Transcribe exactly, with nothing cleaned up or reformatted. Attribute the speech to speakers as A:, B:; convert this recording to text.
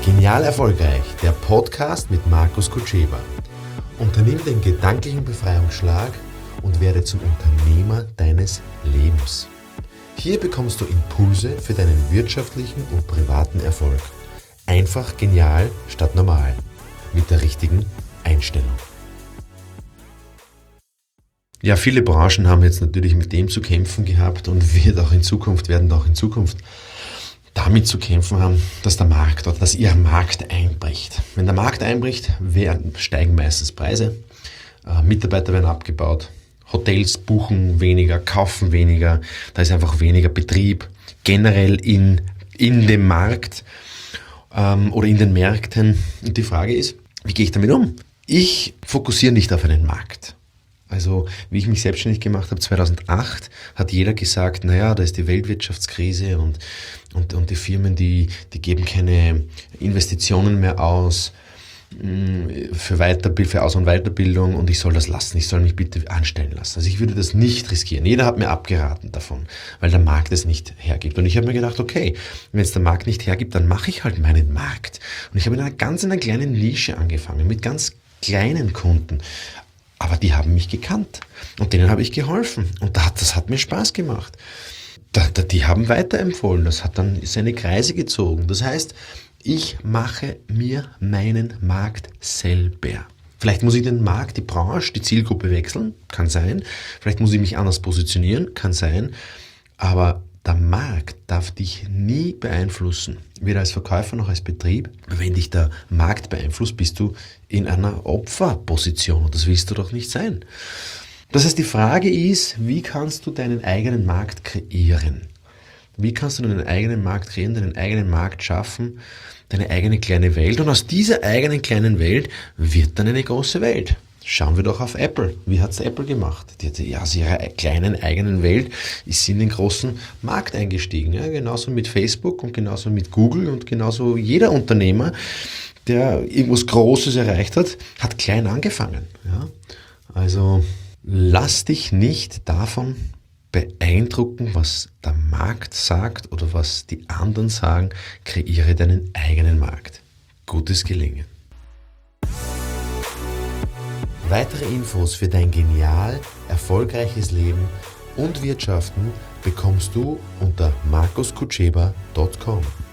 A: Genial erfolgreich, der Podcast mit Markus Kutscheba. Unternimm den gedanklichen Befreiungsschlag und werde zum Unternehmer deines Lebens. Hier bekommst du Impulse für deinen wirtschaftlichen und privaten Erfolg. Einfach genial statt normal. Mit der richtigen Einstellung. Ja, viele Branchen haben jetzt natürlich mit dem zu kämpfen gehabt und wird auch in Zukunft, werden auch in Zukunft damit zu kämpfen haben, dass der Markt oder dass ihr Markt einbricht. Wenn der Markt einbricht, werden, steigen meistens Preise, äh, Mitarbeiter werden abgebaut, Hotels buchen weniger, kaufen weniger, da ist einfach weniger Betrieb generell in, in dem Markt ähm, oder in den Märkten. Und die Frage ist, wie gehe ich damit um? Ich fokussiere nicht auf einen Markt. Also wie ich mich selbstständig gemacht habe, zweitausendacht, hat jeder gesagt, naja, da ist die Weltwirtschaftskrise und, und, und die Firmen, die, die geben keine Investitionen mehr aus für, Weiterbild, für Aus- und Weiterbildung und ich soll das lassen, ich soll mich bitte anstellen lassen. Also ich würde das nicht riskieren. Jeder hat mir abgeraten davon, weil der Markt es nicht hergibt. Und ich habe mir gedacht, okay, wenn es der Markt nicht hergibt, dann mache ich halt meinen Markt. Und ich habe in einer ganz in einer kleinen Nische angefangen, mit ganz kleinen Kunden. Aber die haben mich gekannt und denen habe ich geholfen und das hat mir Spaß gemacht. Die haben weiterempfohlen, das hat dann seine Kreise gezogen. Das heißt, ich mache mir meinen Markt selber. Vielleicht muss ich den Markt, die Branche, die Zielgruppe wechseln, kann sein. Vielleicht muss ich mich anders positionieren, kann sein. Aber der Markt darf dich nie beeinflussen, weder als Verkäufer noch als Betrieb. Wenn dich der Markt beeinflusst, bist du in einer Opferposition und das willst du doch nicht sein. Das heißt, die Frage ist, wie kannst du deinen eigenen Markt kreieren? Wie kannst du deinen eigenen Markt kreieren, deinen eigenen Markt schaffen, deine eigene kleine Welt? Und aus dieser eigenen kleinen Welt wird dann eine große Welt. Schauen wir doch auf Apple. Wie hat es Apple gemacht? Die hat ja aus ihrer kleinen eigenen Welt ist sie in den großen Markt eingestiegen. Ja, genauso mit Facebook und genauso mit Google und genauso jeder Unternehmer, der irgendwas Großes erreicht hat, hat klein angefangen. Ja, also lass dich nicht davon beeindrucken, was der Markt sagt oder was die anderen sagen. Kreiere deinen eigenen Markt. Gutes Gelingen. Weitere Infos für dein genial erfolgreiches Leben und Wirtschaften bekommst du unter markus kutscheba punkt com.